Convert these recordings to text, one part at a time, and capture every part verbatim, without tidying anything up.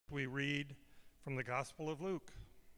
We read from the Gospel of Luke.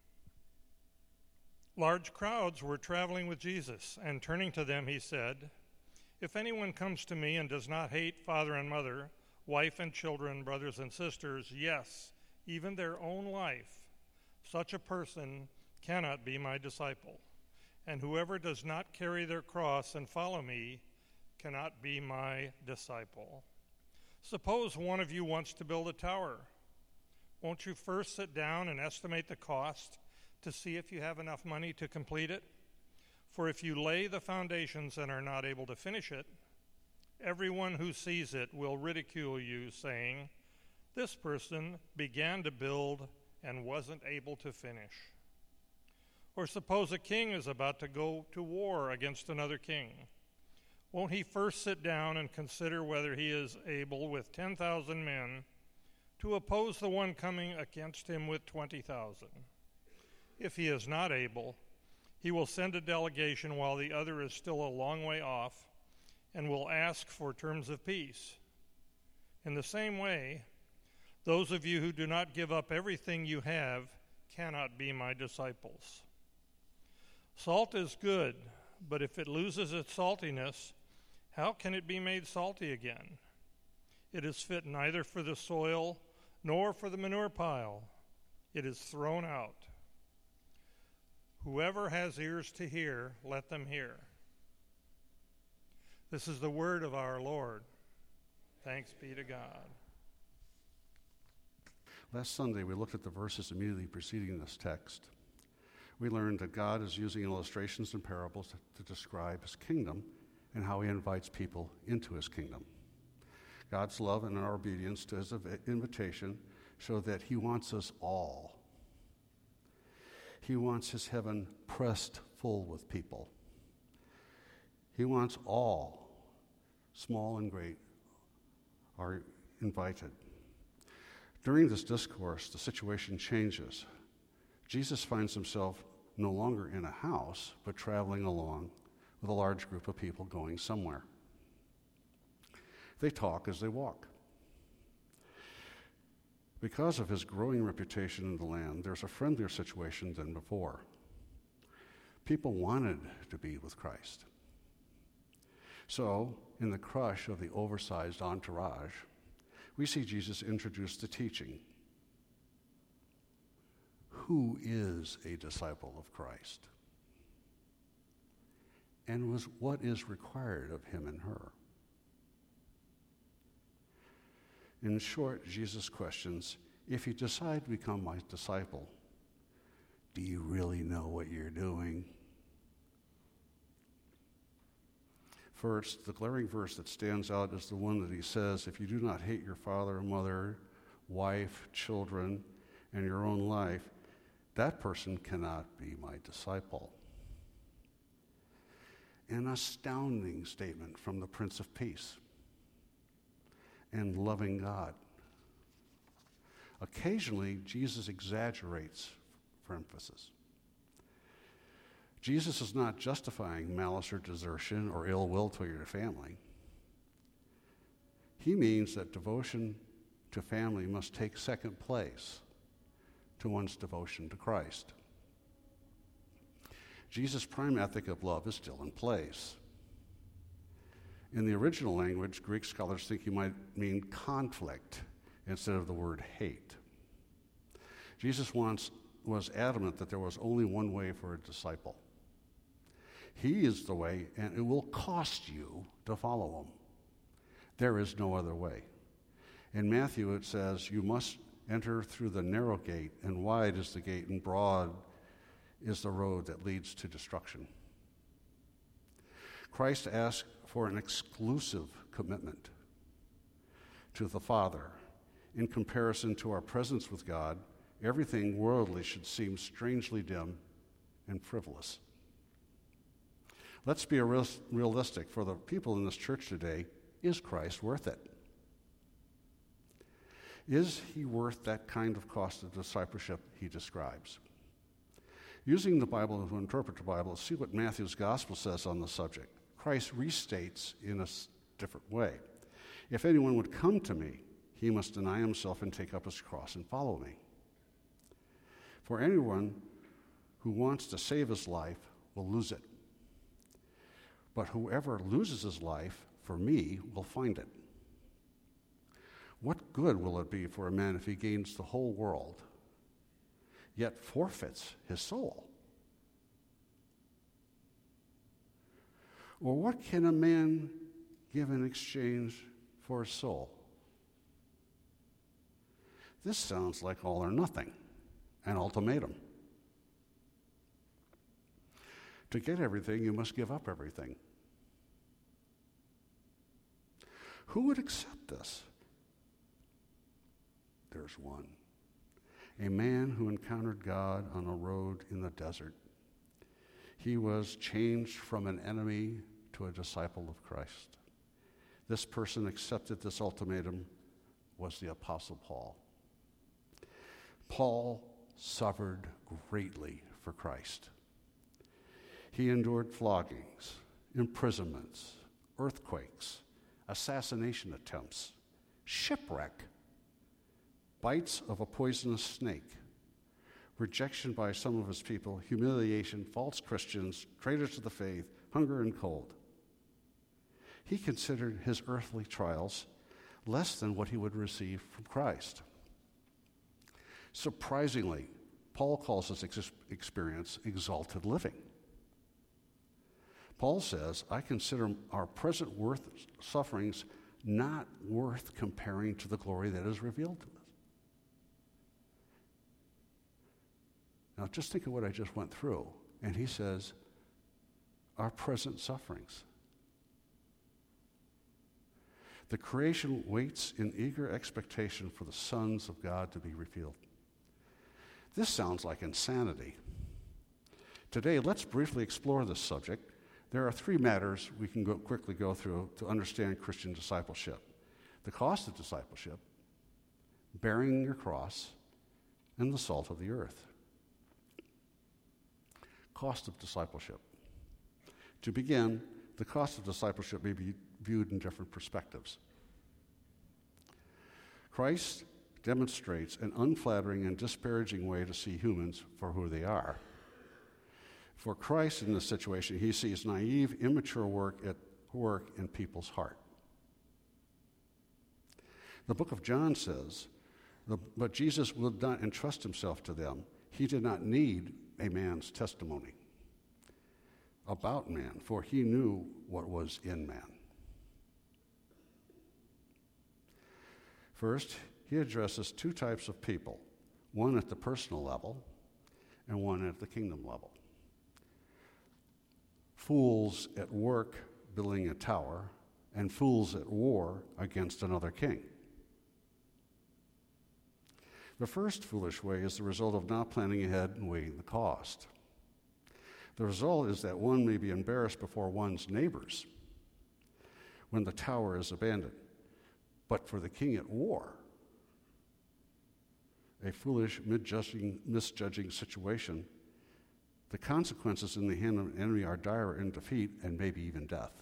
Large crowds were traveling with Jesus, and turning to them he said, "If anyone comes to me and does not hate father and mother, wife and children, brothers and sisters, yes, even their own life, such a person cannot be my disciple. And whoever does not carry their cross and follow me cannot be my disciple. Suppose one of you wants to build a tower. Won't you first sit down and estimate the cost to see if you have enough money to complete it? For if you lay the foundations and are not able to finish it, everyone who sees it will ridicule you, saying, 'This person began to build and wasn't able to finish.' Or suppose a king is about to go to war against another king. Won't he first sit down and consider whether he is able with ten thousand men to oppose the one coming against him with twenty thousand? If he is not able, he will send a delegation while the other is still a long way off and will ask for terms of peace. In the same way, those of you who do not give up everything you have cannot be my disciples. Salt is good, but if it loses its saltiness, how can it be made salty again? It is fit neither for the soil nor for the manure pile. It is thrown out. Whoever has ears to hear, let them hear." This is the word of our Lord. Thanks be to God. Last Sunday, we looked at the verses immediately preceding this text. We learned that God is using illustrations and parables to, to describe his kingdom and how he invites people into his kingdom. God's love and our obedience to his invitation show that he wants us all. He wants his heaven pressed full with people. He wants all, small and great, are invited. During this discourse, the situation changes. Jesus finds himself no longer in a house, but traveling along with a large group of people going somewhere. They talk as they walk. Because of his growing reputation in the land, there's a friendlier situation than before. People wanted to be with Christ. So, in the crush of the oversized entourage, we see Jesus introduce the teaching. Who is a disciple of Christ? And was what is required of him and her? In short, Jesus questions, if you decide to become my disciple, do you really know what you're doing? First, the glaring verse that stands out is the one that he says, if you do not hate your father and mother, wife, children, and your own life, that person cannot be my disciple. An astounding statement from the Prince of Peace and loving God. Occasionally, Jesus exaggerates for emphasis. Jesus is not justifying malice or desertion or ill will to your family. He means that devotion to family must take second place to one's devotion to Christ. Jesus' prime ethic of love is still in place. In the original language, Greek scholars think he might mean conflict instead of the word hate. Jesus once was adamant that there was only one way for a disciple. He is the way, and it will cost you to follow him. There is no other way. In Matthew, it says, you must enter through the narrow gate, and wide is the gate, and broad is the road that leads to destruction. Christ asked for an exclusive commitment to the Father. In comparison to our presence with God, everything worldly should seem strangely dim and frivolous. Let's be realistic. For the people in this church today, is Christ worth it? Is he worth that kind of cost of discipleship he describes? Using the Bible to interpret the Bible, let's see what Matthew's gospel says on the subject. Christ restates in a different way. If anyone would come to me, he must deny himself and take up his cross and follow me. For anyone who wants to save his life will lose it. But whoever loses his life for me will find it. What good will it be for a man if he gains the whole world, yet forfeits his soul? Or what can a man give in exchange for his soul? This sounds like all or nothing, an ultimatum. To get everything, you must give up everything. Who would accept this? There's one. A man who encountered God on a road in the desert. He was changed from an enemy to a disciple of Christ. This person accepted this ultimatum was the Apostle Paul. Paul suffered greatly for Christ. He endured floggings, imprisonments, earthquakes, assassination attempts, shipwreck, bites of a poisonous snake, rejection by some of his people, humiliation, false Christians, traitors to the faith, hunger and cold. He considered his earthly trials less than what he would receive from Christ. Surprisingly, Paul calls this ex- experience exalted living. Paul says, I consider our present worth sufferings not worth comparing to the glory that is revealed to us. Now, just think of what I just went through. And he says, our present sufferings. The creation waits in eager expectation for the sons of God to be revealed. This sounds like insanity. Today, let's briefly explore this subject. There are three matters we can go quickly go through to understand Christian discipleship. The cost of discipleship, bearing your cross, and the salt of the earth. Cost of discipleship. To begin, the cost of discipleship may be viewed in different perspectives. Christ demonstrates an unflattering and disparaging way to see humans for who they are. For Christ in this situation, he sees naive, immature work at work in people's heart. The book of John says, but Jesus would not entrust himself to them. He did not need a man's testimony about man, for he knew what was in man. First, he addresses two types of people, one at the personal level and one at the kingdom level. Fools at work building a tower, and fools at war against another king. The first foolish way is the result of not planning ahead and weighing the cost. The result is that one may be embarrassed before one's neighbors when the tower is abandoned. But for the king at war, a foolish, misjudging, misjudging situation, the consequences in the hand of an enemy are dire in defeat and maybe even death.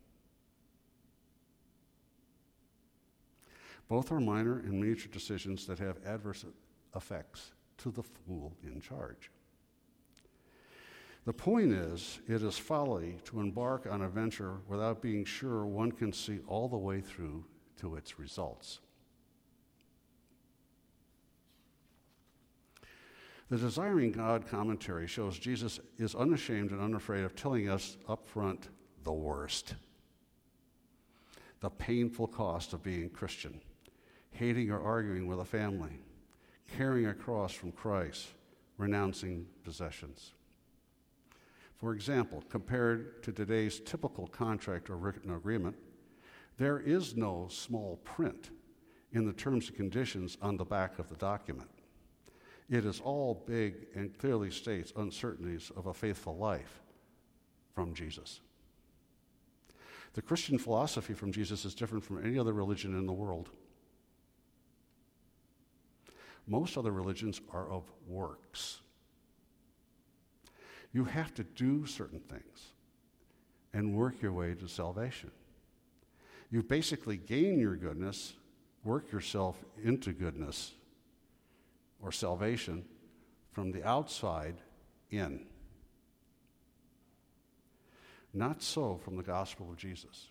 Both are minor and major decisions that have adverse effects to the fool in charge. The point is, it is folly to embark on a venture without being sure one can see all the way through to its results. The Desiring God commentary shows Jesus is unashamed and unafraid of telling us up front the worst. The painful cost of being Christian, hating or arguing with a family, carrying a cross from Christ, renouncing possessions. For example, compared to today's typical contract or written agreement, there is no small print in the terms and conditions on the back of the document. It is all big and clearly states uncertainties of a faithful life from Jesus. The Christian philosophy from Jesus is different from any other religion in the world. Most other religions are of works. You have to do certain things and work your way to salvation. You basically gain your goodness work yourself into goodness or salvation from the outside in. Not so from the gospel of Jesus.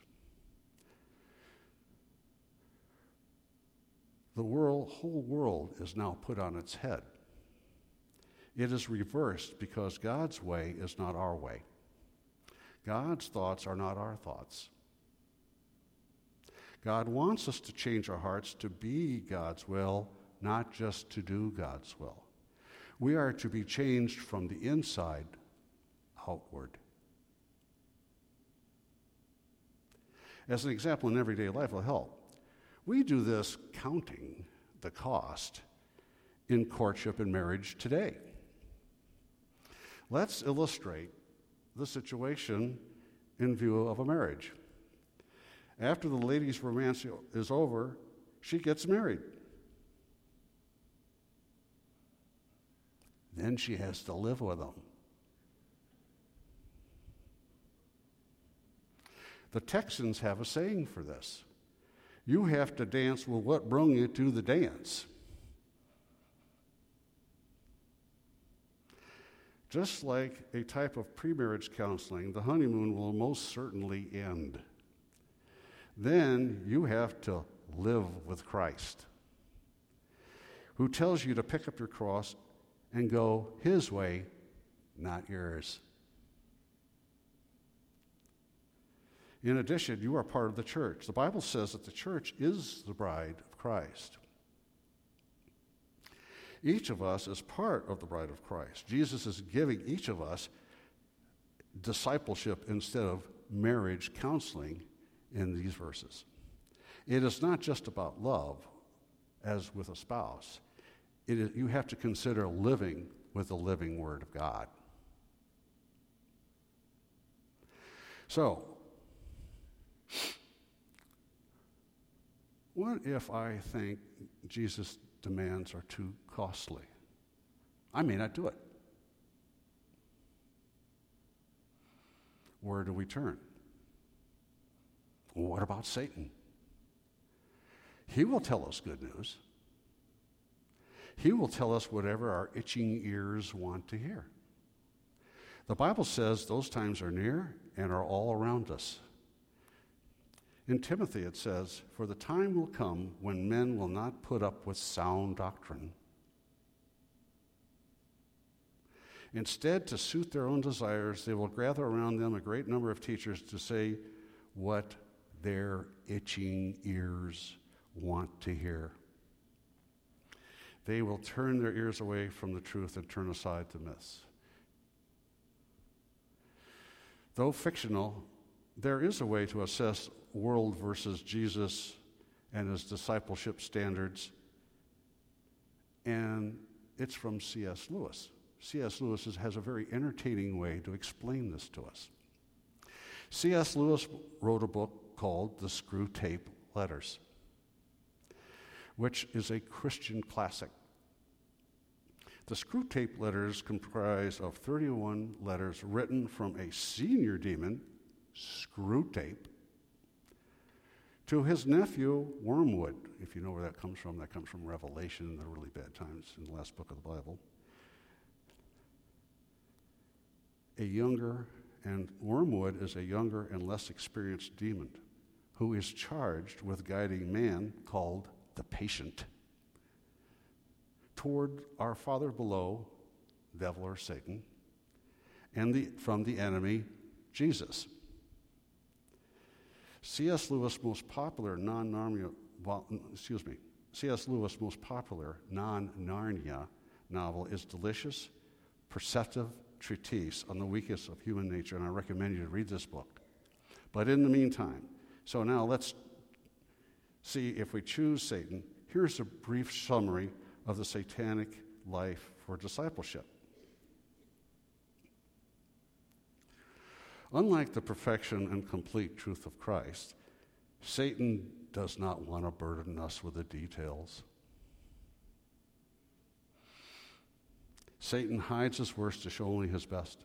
The world, whole world is now put on its head. It is reversed because God's way is not our way. God's thoughts are not our thoughts. God wants us to change our hearts to be God's will, not just to do God's will. We are to be changed from the inside outward. As an example in everyday life will help. We do this counting the cost in courtship and marriage today. Let's illustrate the situation in view of a marriage. After the lady's romance is over, she gets married. Then she has to live with him. The Texans have a saying for this. You have to dance with what brung you to the dance. Just like a type of pre-marriage counseling, the honeymoon will most certainly end. Then you have to live with Christ, who tells you to pick up your cross and go his way, not yours. In addition, you are part of the church. The Bible says that the church is the bride of Christ. Each of us is part of the bride of Christ. Jesus is giving each of us discipleship instead of marriage counseling in these verses. It is not just about love, as with a spouse. It is, you have to consider living with the living Word of God. So, what if I think Jesus' demands are too costly? I may not do it. Where do we turn? Well, what about Satan? He will tell us good news. He will tell us whatever our itching ears want to hear. The Bible says those times are near and are all around us. In Timothy it says, "For the time will come when men will not put up with sound doctrine. Instead, to suit their own desires, they will gather around them a great number of teachers to say what their itching ears want to hear. They will turn their ears away from the truth and turn aside to myths." Though fictional, there is a way to assess world versus Jesus and his discipleship standards, and it's from C S Lewis. C S Lewis has a very entertaining way to explain this to us. C S Lewis wrote a book called The Screwtape Letters, which is a Christian classic. The Screwtape Letters comprise of thirty-one letters written from a senior demon, Screwtape, to his nephew, Wormwood. If you know where that comes from, that comes from Revelation, the really bad times in the last book of the Bible. A younger, and Wormwood is a younger and less experienced demon who is charged with guiding man, called the patient, toward our Father below, devil or Satan, and the, from the enemy, Jesus. C S Lewis' most popular non-Narnia, well, excuse me, C S Lewis' most popular non-Narnia novel is delicious, perceptive treatise on the weakness of human nature, and I recommend you to read this book. But in the meantime, so now let's see if we choose Satan. Here's a brief summary of the satanic life for discipleship. Unlike the perfection and complete truth of Christ, Satan does not want to burden us with the details. Satan hides his worst to show only his best.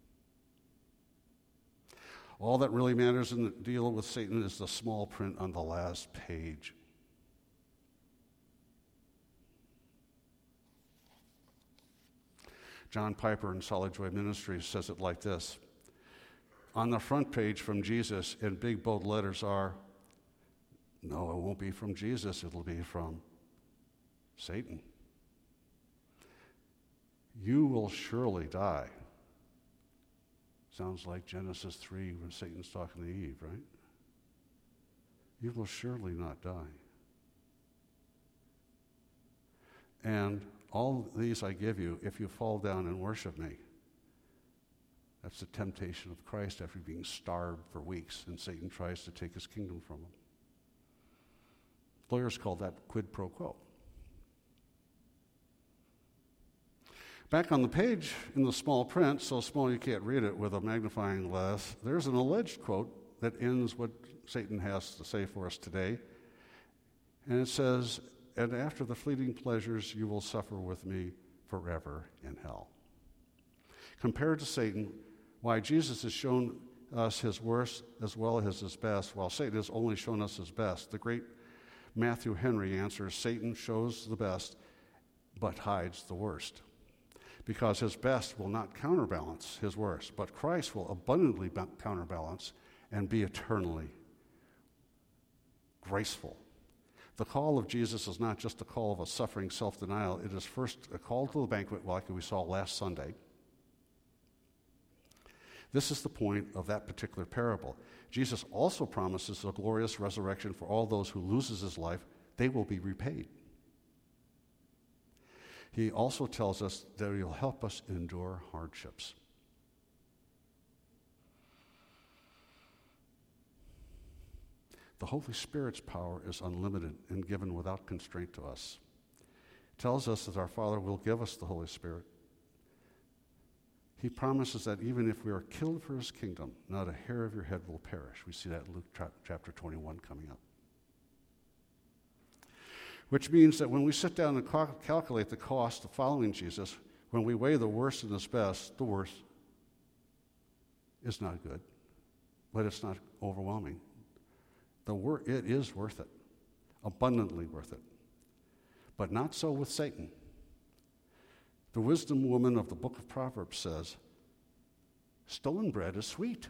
All that really matters in the deal with Satan is the small print on the last page. John Piper in Solid Joy Ministries says it like this. On the front page from Jesus in big bold letters are, no, it won't be from Jesus, it'll be from Satan. You will surely die. Sounds like Genesis three when Satan's talking to Eve, right? You will surely not die. And all these I give you if you fall down and worship me. That's the temptation of Christ after being starved for weeks, and Satan tries to take his kingdom from him. Lawyers call that quid pro quo. Back on the page in the small print, so small you can't read it with a magnifying glass, there's an alleged quote that ends what Satan has to say for us today. And it says, and after the fleeting pleasures, you will suffer with me forever in hell. Compared to Satan, why Jesus has shown us his worst as well as his best, while Satan has only shown us his best. The great Matthew Henry answers, Satan shows the best, but hides the worst. Because his best will not counterbalance his worst, but Christ will abundantly counterbalance and be eternally graceful. The call of Jesus is not just a call of a suffering self-denial. It is first a call to the banquet, like we saw last Sunday. This is the point of that particular parable. Jesus also promises a glorious resurrection for all those who loses his life. They will be repaid. He also tells us that he'll help us endure hardships. The Holy Spirit's power is unlimited and given without constraint to us. It tells us that our Father will give us the Holy Spirit. He promises that even if we are killed for his kingdom, not a hair of your head will perish. We see that in Luke tra- chapter twenty-one coming up. Which means that when we sit down and cal- calculate the cost of following Jesus, when we weigh the worst and the best, the worst is not good, but it's not overwhelming. The wor- it is worth it, abundantly worth it. But not so with Satan. The wisdom woman of the book of Proverbs says, stolen bread is sweet,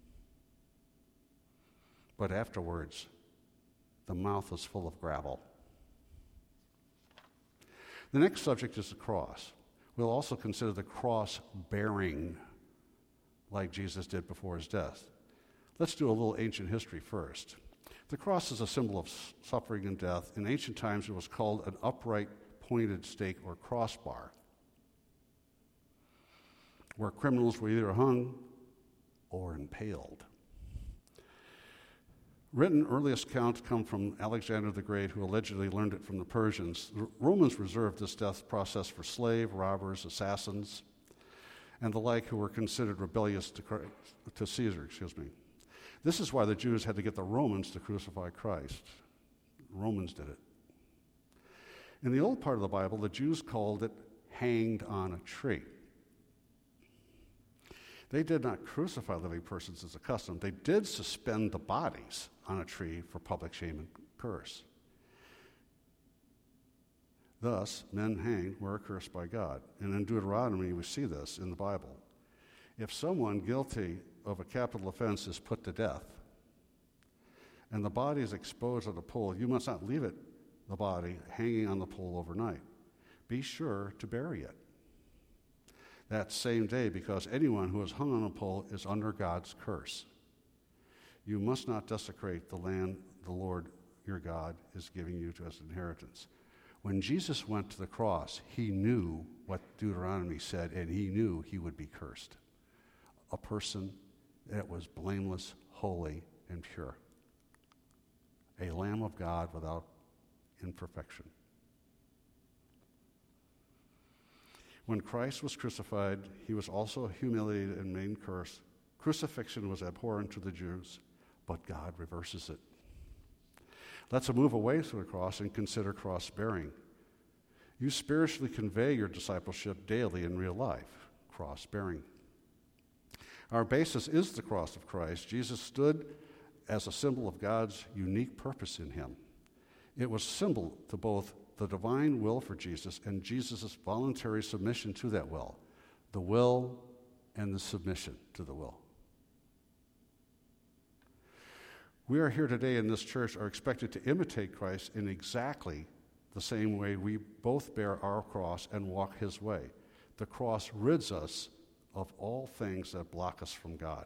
but afterwards, the mouth is full of gravel. The next subject is the cross. We'll also consider the cross bearing, like Jesus did before his death. Let's do a little ancient history first. The cross is a symbol of suffering and death. In ancient times, it was called an upright pointed stake or crossbar, where criminals were either hung or impaled. Written earliest accounts come from Alexander the Great, who allegedly learned it from the Persians. The Romans reserved this death process for slave, robbers, assassins, and the like who were considered rebellious to, Christ, to Caesar. Excuse me. This is why the Jews had to get the Romans to crucify Christ. The Romans did it. In the old part of the Bible, the Jews called it hanged on a tree. They did not crucify living persons as a custom. They did suspend the bodies on a tree for public shame and curse. Thus, men hanged were accursed by God. And in Deuteronomy, we see this in the Bible. If someone guilty of a capital offense is put to death, and the body is exposed on a pole, you must not leave it, the body, hanging on the pole overnight. Be sure to bury it that same day, because anyone who is hung on a pole is under God's curse. You must not desecrate the land the Lord your God is giving you to as inheritance. When Jesus went to the cross, he knew what Deuteronomy said, and he knew he would be cursed. A person that was blameless, holy, and pure. A Lamb of God without imperfection. When Christ was crucified, he was also humiliated and made cursed. Crucifixion was abhorrent to the Jews, but God reverses it. Let's move away from the cross and consider cross-bearing. You spiritually convey your discipleship daily in real life, cross-bearing. Our basis is the cross of Christ. Jesus stood as a symbol of God's unique purpose in him. It was symbol to both the divine will for Jesus and Jesus' voluntary submission to that will. the will and the submission to the will. We are here today in this church are expected to imitate Christ in exactly the same way we both bear our cross and walk his way. The cross rids us of all things that block us from God.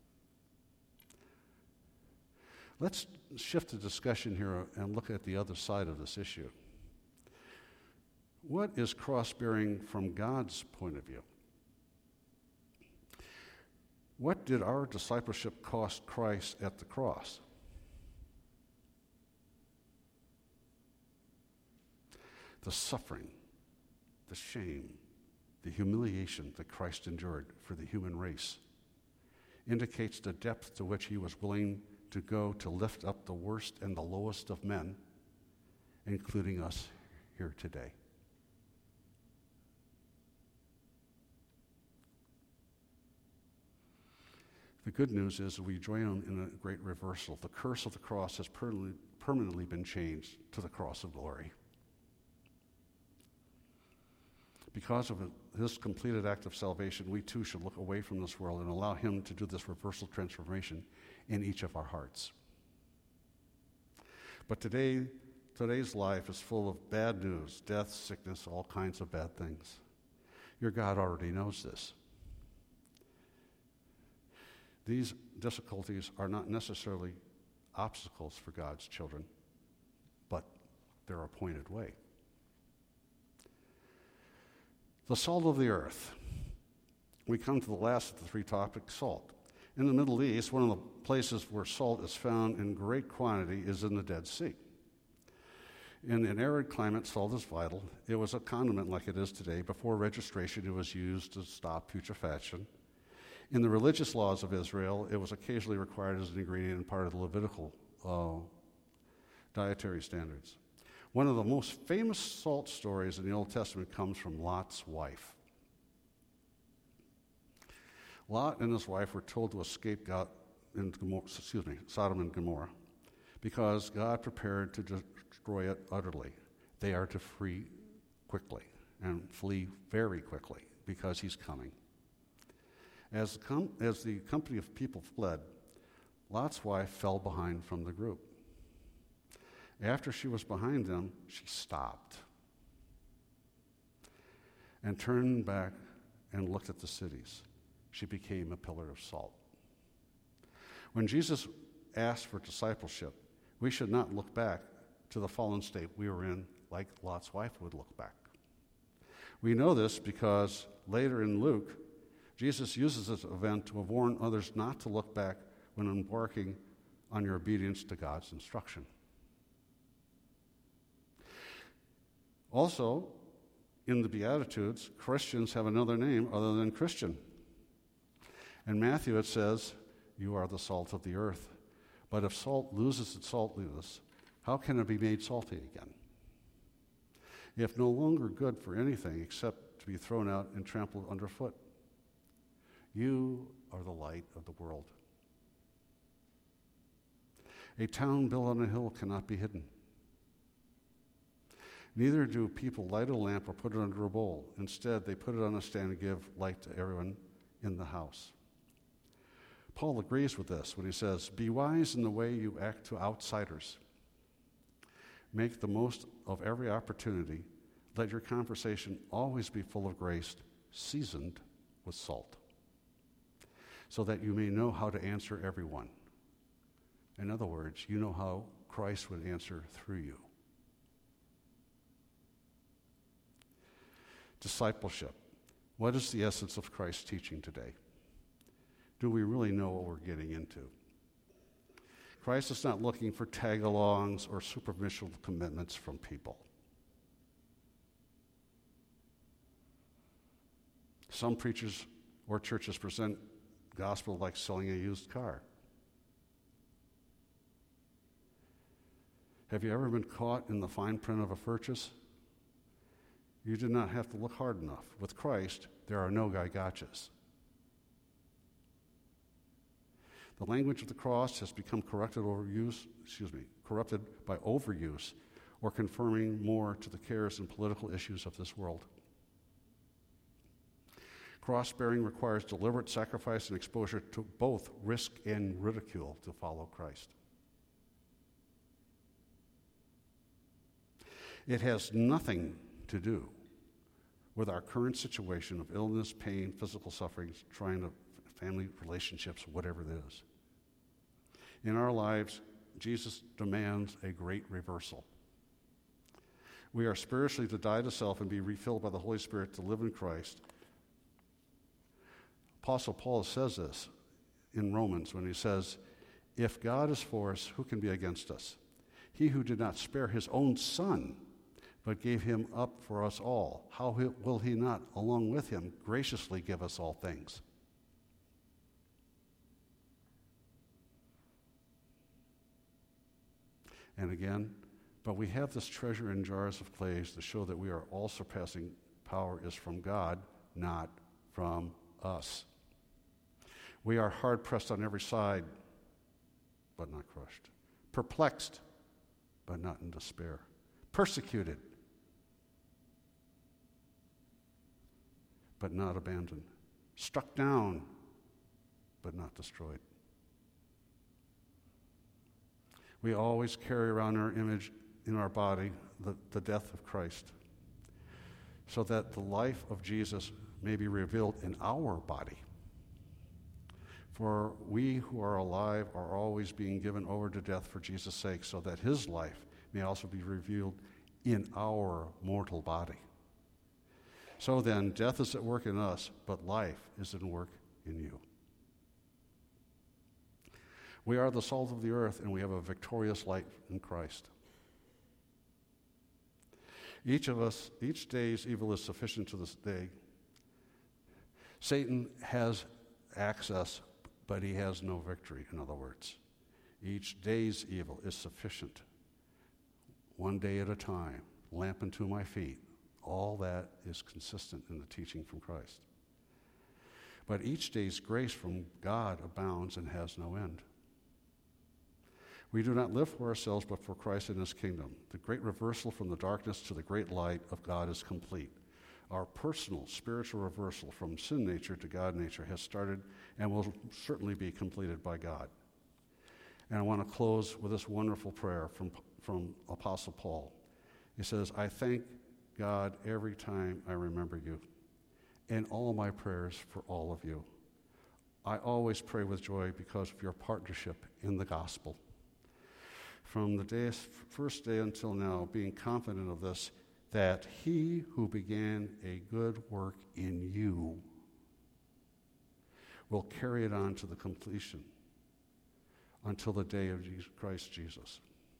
Let's shift the discussion here and look at the other side of this issue. What is cross-bearing from God's point of view? What did our discipleship cost Christ at the cross? The suffering, the shame, the humiliation that Christ endured for the human race indicates the depth to which he was willing to go to lift up the worst and the lowest of men, including us here today. The good news is that we join in a great reversal. The curse of the cross has permanently, permanently been changed to the cross of glory. Because of his completed act of salvation, we too should look away from this world and allow him to do this reversal transformation in each of our hearts. But today, today's life is full of bad news, death, sickness, all kinds of bad things. Your God already knows this. These difficulties are not necessarily obstacles for God's children, but their appointed way. The salt of the earth. We come to the last of the three topics, salt. In the Middle East, one of the places where salt is found in great quantity is in the Dead Sea. In an arid climate, salt is vital. It was a condiment like it is today. Before registration, it was used to stop putrefaction. In the religious laws of Israel, it was occasionally required as an ingredient and part of the Levitical uh, dietary standards. One of the most famous salt stories in the Old Testament comes from Lot's wife. Lot and his wife were told to escape God in Gomorrah, excuse me, Sodom and Gomorrah because God prepared to destroy it utterly. They are to flee quickly and flee very quickly because he's coming. As the, com- as the company of people fled, Lot's wife fell behind from the group. After she was behind them, she stopped and turned back and looked at the cities. She became a pillar of salt. When Jesus asked for discipleship, we should not look back to the fallen state we were in like Lot's wife would look back. We know this because later in Luke, Jesus uses this event to warn others not to look back when embarking on your obedience to God's instruction. Also, in the Beatitudes, Christians have another name other than Christian. In Matthew it says, "You are the salt of the earth." But if salt loses its saltiness, how can it be made salty again? If no longer good for anything except to be thrown out and trampled underfoot. You are the light of the world. A town built on a hill cannot be hidden. Neither do people light a lamp or put it under a bowl. Instead, they put it on a stand to give light to everyone in the house. Paul agrees with this when he says, "Be wise in the way you act to outsiders. Make the most of every opportunity. Let your conversation always be full of grace, seasoned with salt, so that you may know how to answer everyone." In other words, you know how Christ would answer through you. Discipleship. What is the essence of Christ's teaching today? Do we really know what we're getting into? Christ is not looking for tag-alongs or superficial commitments from people. Some preachers or churches present gospel like selling a used car. Have you ever been caught in the fine print of a purchase? You did not have to look hard enough. With Christ, there are no guy-gotchas. The language of the cross has become corrupted overuse, excuse me, corrupted by overuse or conforming more to the cares and political issues of this world. Cross-bearing requires deliberate sacrifice and exposure to both risk and ridicule to follow Christ. It has nothing to do with our current situation of illness, pain, physical suffering, trying to family relationships, whatever it is. In our lives, Jesus demands a great reversal. We are spiritually to die to self and be refilled by the Holy Spirit to live in Christ. Apostle Paul says this in Romans when he says, "If God is for us, who can be against us? He who did not spare his own son, but gave him up for us all, how will he not, along with him, graciously give us all things?" And again, but we have this treasure in jars of clay to show that we are all surpassing power is from God, not from us. We are hard-pressed on every side, but not crushed. Perplexed, but not in despair. Persecuted, but not abandoned. Struck down, but not destroyed. We always carry around our image in our body, the, the death of Christ, so that the life of Jesus may be revealed in our body. For we who are alive are always being given over to death for Jesus' sake, so that his life may also be revealed in our mortal body. So then, death is at work in us, but life is at work in you. We are the salt of the earth, and we have a victorious light in Christ. Each of us, each day's evil is sufficient to this day. Satan has access, but he has no victory, in other words. Each day's evil is sufficient. One day at a time, lamp unto my feet. All that is consistent in the teaching from Christ. But each day's grace from God abounds and has no end. We do not live for ourselves, but for Christ and his kingdom. The great reversal from the darkness to the great light of God is complete. Our personal spiritual reversal from sin nature to God nature has started and will certainly be completed by God. And I want to close with this wonderful prayer from, from Apostle Paul. He says, "I thank God every time I remember you, and all my prayers for all of you. I always pray with joy because of your partnership in the gospel. From the day, first day until now, being confident of this, that he who began a good work in you will carry it on to the completion until the day of Jesus, Christ Jesus."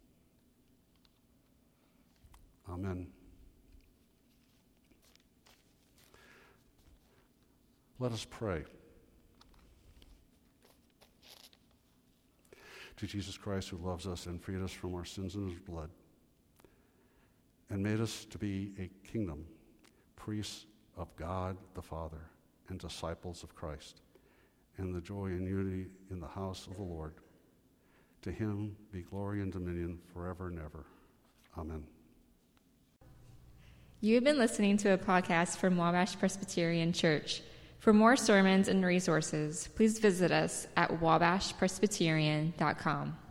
Amen. Let us pray. To Jesus Christ, who loves us and freed us from our sins in his blood, and made us to be a kingdom, priests of God the Father, and disciples of Christ, and the joy and unity in the house of the Lord. To him be glory and dominion forever and ever. Amen. You have been listening to a podcast from Wabash Presbyterian Church. For more sermons and resources, please visit us at wabash presbyterian dot com.